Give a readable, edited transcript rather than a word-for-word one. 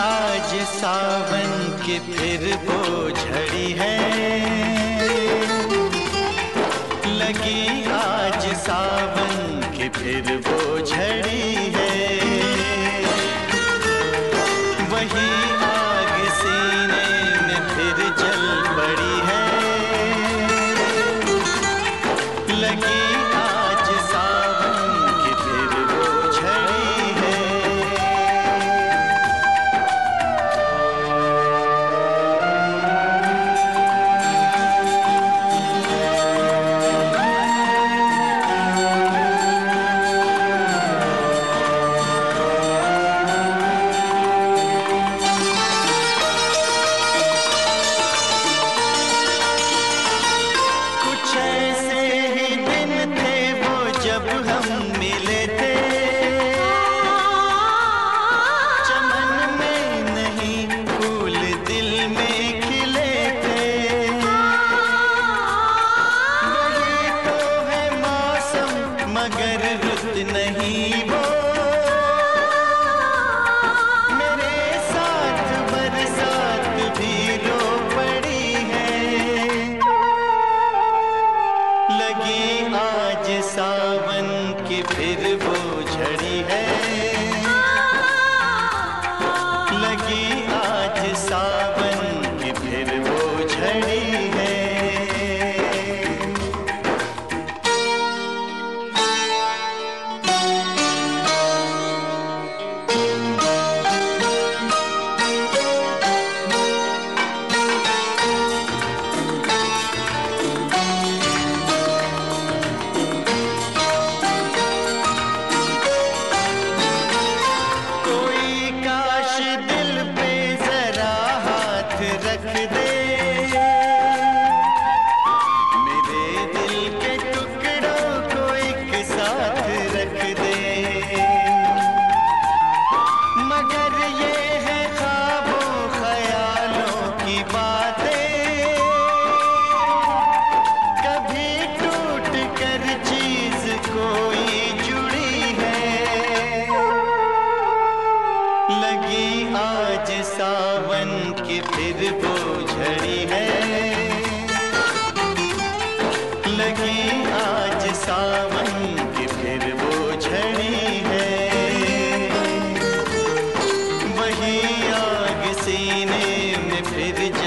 आज सावन की फिर वो झड़ी है, लगी आज सावन की फिर वो झड़ी है। वही आग सीने में फिर जल पड़ी है, लगी आज सावन की फिर वो झड़ी है। जब हम मिले थे चमन में नहीं फूल दिल में खिले थे। वही तो है मौसम मगर रुत नहीं वो, मेरे साथ बरसात भी रो पड़ी है। लगी आज सावन की फिर वो झड़ी है, लगी आज सावन की फिर वो झड़ी है। रख दे मेरे दिल के टुकड़ों को एक साथ रख दे, मगर ये है ख्वाबों ख्यालों की बातें, कभी टूट कर चीज कोई जुड़ी है। लगी आज सावन की फिर वो झड़ी है, लगी आज सावन की फिर वो झड़ी है। वही आग सीने में फिर